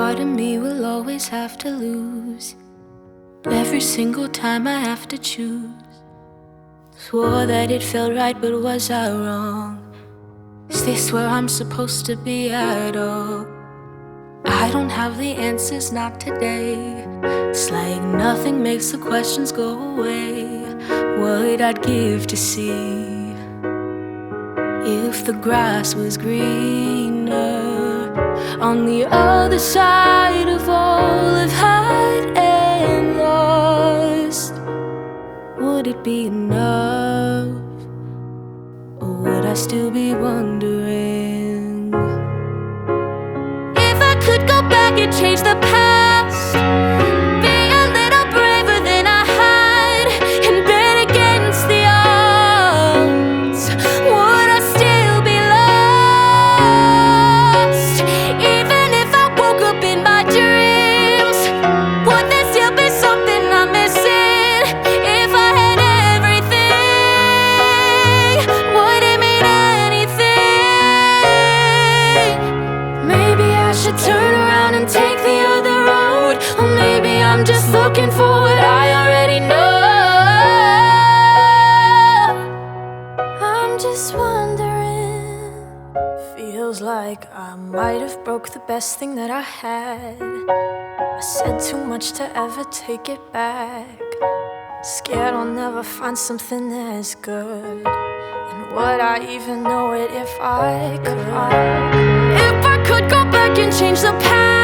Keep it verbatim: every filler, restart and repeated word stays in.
part of me will always have to lose every single time I have to choose. Swore that it felt right, but was I wrong? Is this where I'm supposed to be at all? I don't have the answers, not today. It's like nothing makes the questions go away. What I'd give to see if the grass was greener on the other side of all I've had and lost. Would it be enough, or would I still be wondering if I could go back and change the past? Be a little braver than I had and bet against the odds. Would I still be lost? Even if I woke up in my dreams, would there still be something I'm missing? If I had everything, would it mean anything? Maybe I should turn around and take the other road, or maybe I'm just looking for what I already know. I'm just wondering. Feels like I might have broke the best thing that I had. I said too much to ever take it back. Scared I'll never find something as good. And would I even know it if I could? If I could go back and change the past?